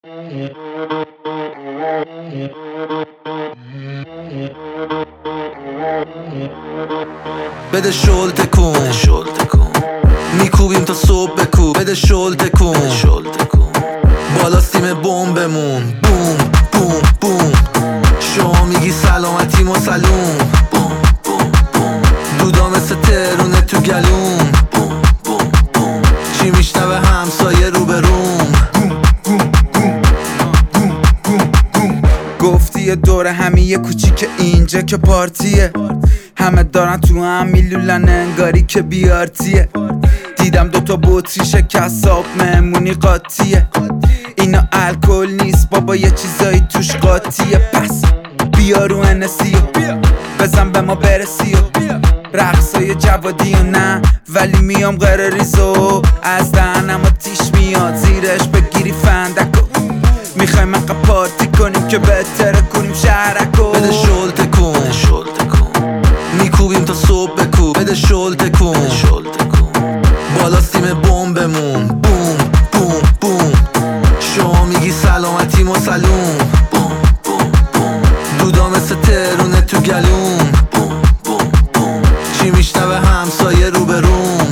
بده شل تکون میکوبیم تا صبح بکوب. بده شل تکون بالا سیم بمبمون. بوم بوم بوم شما میگی سلامتی مسلوم. دودا مثل ترونه تو گلوم. چی میشنوه همسایه رو به روم. گفتی یه دوره همی یه کوچیک اینجا که پارتیه. همه دارن تو هم میلولن انگاری که بیارتیه. دیدم دوتا بطری شکست آب مهمونی قاطیه. اینا الکل نیست بابا یه چیزایی توش قاطیه. پس بیا رو انسی بزن به ما برسی رقصای جوادی و نه ولی میام غیر ریزو. از دهنم آتیش میاد زیرش بگیری فندکو. میخوایم مقا پارتی کنیم که بهتره کنیم شهرکو. بده شل تکون میکوبیم تا صبح بکوب. بده شل تکون بالا سیم بمبمون. بوم بوم بوم شما میگی سلامتی مسلوم. دودا مثل ترونه تو گلوم. چی میشنوه همسایه رو به روم.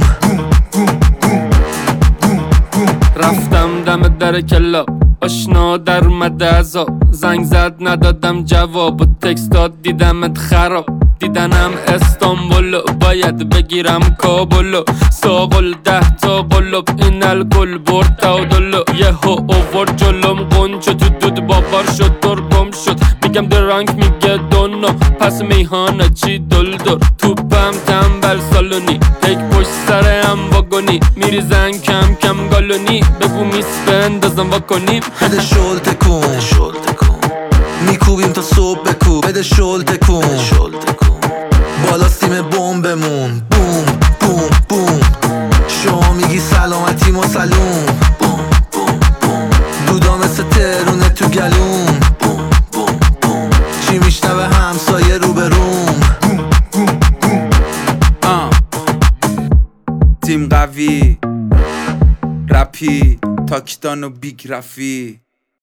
رفتم دم در کلا آشنا در اومده ازا. زنگ زد ندادم جواب و تکست داد دیدمت خراب. دیدنم استانبولو باید بگیرم کابلو. ساقل 10 تا قلب این الکل برد تعادلو. یهو اوورد جلوم قنچو تو دود باور شد ترگم شد. میگم درانک میگه دونو پس میهانه چی دلدر. توپم تنبل سالونی هیک پشت سرم واگونی. میریزن کم کم گالونی بگو میس بندازم واکنیم. بده شل تکون میکوبیم تا صبح بکوب. بده شل تکون بالا سیم بمبمون. بوم بوم بوم شما میگی سلامتی مسلوم. دودا مثل ترونه تو گلوم. چی میشنوه همسایه رو به روم. تیم قوی رپی تاکیدان و بیگ رفی.